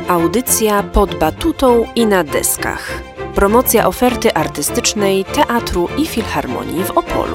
Audycja Pod batutą i na deskach. Promocja oferty artystycznej Teatru i Filharmonii w Opolu.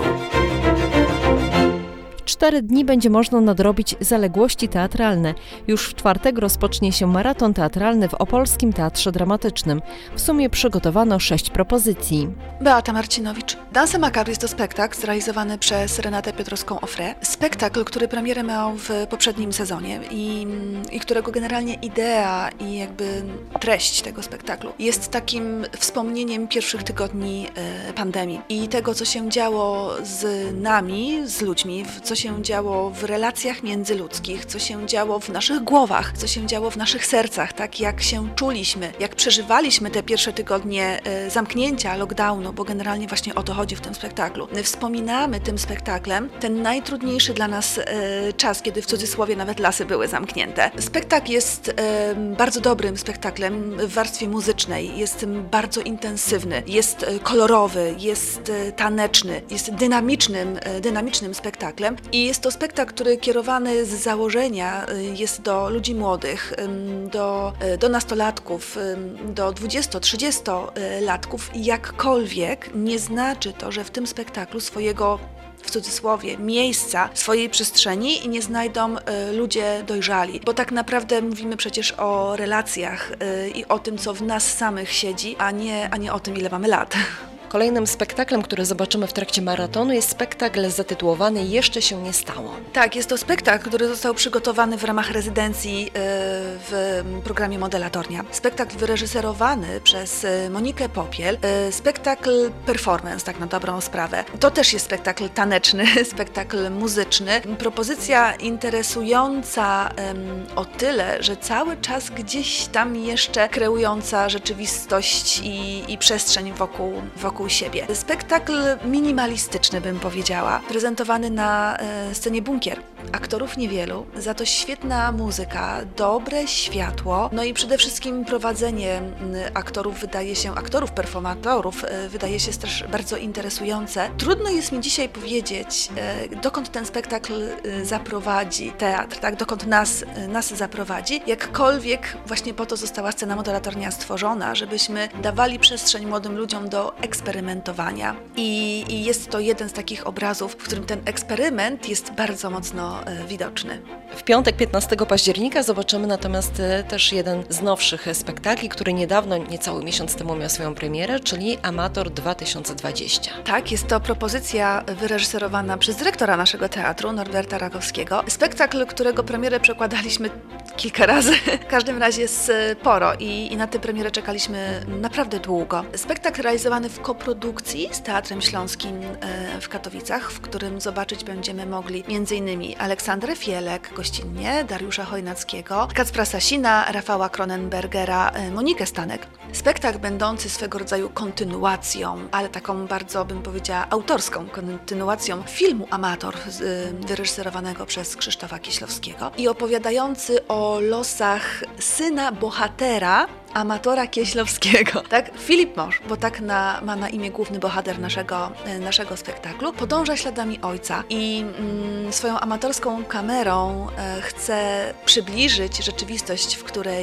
4 dni będzie można nadrobić zaległości teatralne. Już w czwartek rozpocznie się maraton teatralny w Opolskim Teatrze Dramatycznym. W sumie przygotowano 6 propozycji. Beata Marcinowicz. Danse Macabre jest to spektakl zrealizowany przez Renatę Piotrowską-Offray. Spektakl, który premierę miał w poprzednim sezonie i którego generalnie idea i jakby treść tego spektaklu jest takim wspomnieniem pierwszych tygodni pandemii i tego, co się działo z nami, z ludźmi, co się działo w relacjach międzyludzkich, co się działo w naszych głowach, co się działo w naszych sercach, tak jak się czuliśmy, jak przeżywaliśmy te pierwsze tygodnie zamknięcia, lockdownu, bo generalnie właśnie o to chodzi w tym spektaklu. Wspominamy tym spektaklem ten najtrudniejszy dla nas czas, kiedy w cudzysłowie nawet lasy były zamknięte. Spektakl jest bardzo dobrym spektaklem w warstwie muzycznej, jest bardzo intensywny, jest kolorowy, jest taneczny, jest dynamicznym spektaklem i jest to spektakl, który kierowany z założenia jest do ludzi młodych, do nastolatków, do 20-30-latków. Jakkolwiek nie znaczy to, że w tym spektaklu swojego, w cudzysłowie, miejsca, swojej przestrzeni nie znajdą ludzie dojrzali, bo tak naprawdę mówimy przecież o relacjach i o tym, co w nas samych siedzi, a nie o tym, ile mamy lat. Kolejnym spektaklem, który zobaczymy w trakcie maratonu, jest spektakl zatytułowany Jeszcze się nie stało. Tak, jest to spektakl, który został przygotowany w ramach rezydencji w programie Modelatornia. Spektakl wyreżyserowany przez Monikę Popiel. Spektakl performance, tak na dobrą sprawę. To też jest spektakl taneczny, spektakl muzyczny. Propozycja interesująca o tyle, że cały czas gdzieś tam jeszcze kreująca rzeczywistość i przestrzeń wokół siebie. Spektakl minimalistyczny, bym powiedziała, prezentowany na scenie Bunkier. Aktorów niewielu, za to świetna muzyka, dobre światło, no i przede wszystkim prowadzenie aktorów, performatorów wydaje się też bardzo interesujące. Trudno jest mi dzisiaj powiedzieć, dokąd ten spektakl zaprowadzi teatr, tak? Dokąd nas zaprowadzi. Jakkolwiek właśnie po to została scena Modelatornia stworzona, żebyśmy dawali przestrzeń młodym ludziom do eksperymentowania. I jest to jeden z takich obrazów, w którym ten eksperyment jest bardzo mocno widoczny. W piątek 15 października zobaczymy natomiast też jeden z nowszych spektakli, który niedawno, niecały miesiąc temu miał swoją premierę, czyli Amator 2020. Tak, jest to propozycja wyreżyserowana przez dyrektora naszego teatru, Norberta Rakowskiego. Spektakl, którego premierę przekładaliśmy kilka razy, w każdym razie sporo i na tę premierę czekaliśmy naprawdę długo. Spektakl realizowany w koprodukcji z Teatrem Śląskim w Katowicach, w którym zobaczyć będziemy mogli m.in. Aleksandrę Fielek gościnnie, Dariusza Chojnackiego, Kacpra Sasina, Rafała Cronenbergera, Monikę Stanek. Spektakl będący swego rodzaju kontynuacją, ale taką bardzo, bym powiedziała, autorską kontynuacją filmu Amator wyreżyserowanego przez Krzysztofa Kieślowskiego i opowiadający o losach syna bohatera Amatora Kieślowskiego, tak? Filip Mosz, bo tak ma na imię główny bohater naszego spektaklu, podąża śladami ojca i swoją amatorską kamerą chce przybliżyć rzeczywistość,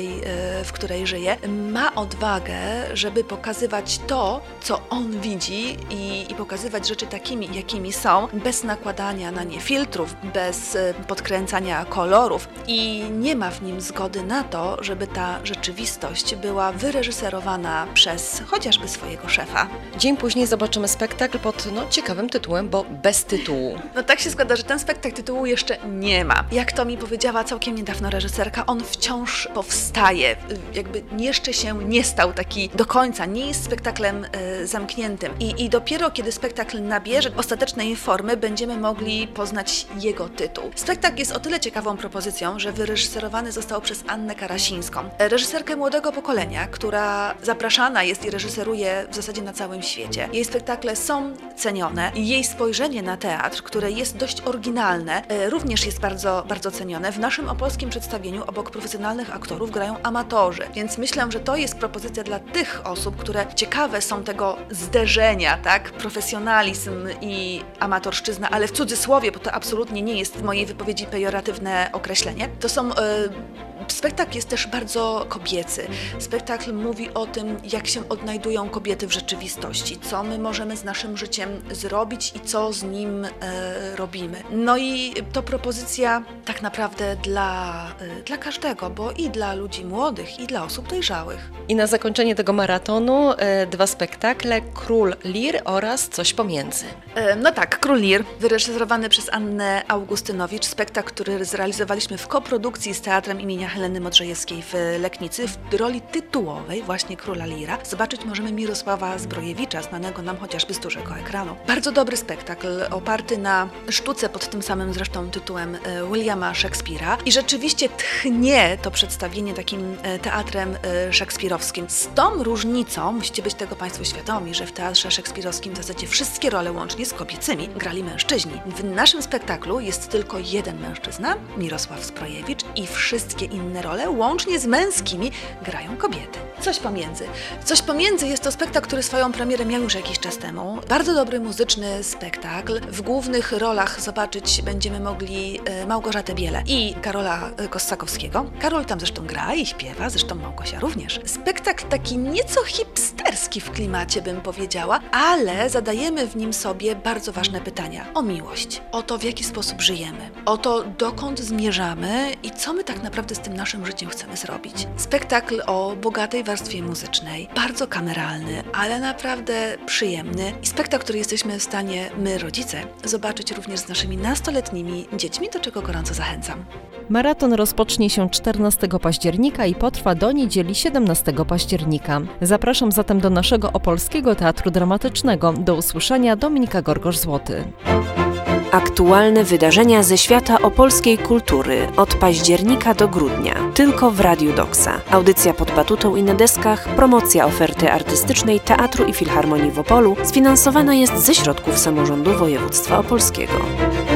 w której żyje. Ma odwagę, żeby pokazywać to, co on widzi i pokazywać rzeczy takimi, jakimi są, bez nakładania na nie filtrów, bez podkręcania kolorów i nie ma w nim zgody na to, żeby ta rzeczywistość była wyreżyserowana przez chociażby swojego szefa. Dzień później zobaczymy spektakl pod ciekawym tytułem, bo bez tytułu. No tak się składa, że ten spektakl tytułu jeszcze nie ma. Jak to mi powiedziała całkiem niedawno reżyserka, on wciąż powstaje. Jakby jeszcze się nie stał taki do końca, nie jest spektaklem zamkniętym. I dopiero kiedy spektakl nabierze ostatecznej formy, będziemy mogli poznać jego tytuł. Spektakl jest o tyle ciekawą propozycją, że wyreżyserowany został przez Annę Karasińską, reżyserkę młodego pokolenia, która zapraszana jest i reżyseruje w zasadzie na całym świecie. Jej spektakle są cenione. Jej spojrzenie na teatr, które jest dość oryginalne, również jest bardzo, bardzo cenione. W naszym opolskim przedstawieniu obok profesjonalnych aktorów grają amatorzy, więc myślę, że to jest propozycja dla tych osób, które ciekawe są tego zderzenia, tak? Profesjonalizm i amatorszczyzna, ale w cudzysłowie, bo to absolutnie nie jest w mojej wypowiedzi pejoratywne określenie. To są Spektakl jest też bardzo kobiecy. Spektakl mówi o tym, jak się odnajdują kobiety w rzeczywistości, co my możemy z naszym życiem zrobić i co z nim robimy. No i to propozycja tak naprawdę dla każdego, bo i dla ludzi młodych, i dla osób dojrzałych. I na zakończenie tego maratonu 2 spektakle, Król Lir oraz Coś pomiędzy. No tak, Król Lir, wyreżyserowany przez Annę Augustynowicz, spektakl, który zrealizowaliśmy w koprodukcji z Teatrem imienia Heleny Modrzejewskiej w Legnicy w roli tytułowej właśnie Króla Lira. Zobaczyć możemy Mirosława Zbrojewicza, znanego nam chociażby z dużego ekranu. Bardzo dobry spektakl, oparty na sztuce pod tym samym zresztą tytułem Williama Shakespeare'a i rzeczywiście tchnie to przedstawienie takim teatrem szekspirowskim. Z tą różnicą, musicie być tego Państwo świadomi, że w teatrze szekspirowskim w zasadzie wszystkie role łącznie z kobiecymi grali mężczyźni. W naszym spektaklu jest tylko jeden mężczyzna, Mirosław Zbrojewicz, i wszystkie inne role łącznie z męskimi grają kobiety. Coś pomiędzy. Coś pomiędzy jest to spektakl, który swoją premierę miał już jakiś czas temu. Bardzo dobry muzyczny spektakl. W głównych rolach zobaczyć będziemy mogli Małgorzatę Bielę i Karola Kossakowskiego. Karol tam zresztą gra i śpiewa, zresztą Małgosia również. Spektakl taki nieco hipsterski w klimacie, bym powiedziała, ale zadajemy w nim sobie bardzo ważne pytania o miłość, o to, w jaki sposób żyjemy, o to, dokąd zmierzamy i co my tak naprawdę z tym naszym życiem chcemy zrobić. Spektakl o bogatej warstwie muzycznej, bardzo kameralny, ale naprawdę przyjemny i spektakl, który jesteśmy w stanie, my rodzice, zobaczyć również z naszymi nastoletnimi dziećmi, do czego gorąco zachęcam. Maraton rozpocznie się 14 października i potrwa do niedzieli 17 października. Zapraszam zatem do naszego Opolskiego Teatru Dramatycznego. Do usłyszenia, Dominika Gorgosz-Złoty. Aktualne wydarzenia ze świata opolskiej kultury od października do grudnia. Tylko w Radiu Doksa. Audycja pod batutą i na deskach, promocja oferty artystycznej Teatru i Filharmonii w Opolu sfinansowana jest ze środków samorządu województwa opolskiego.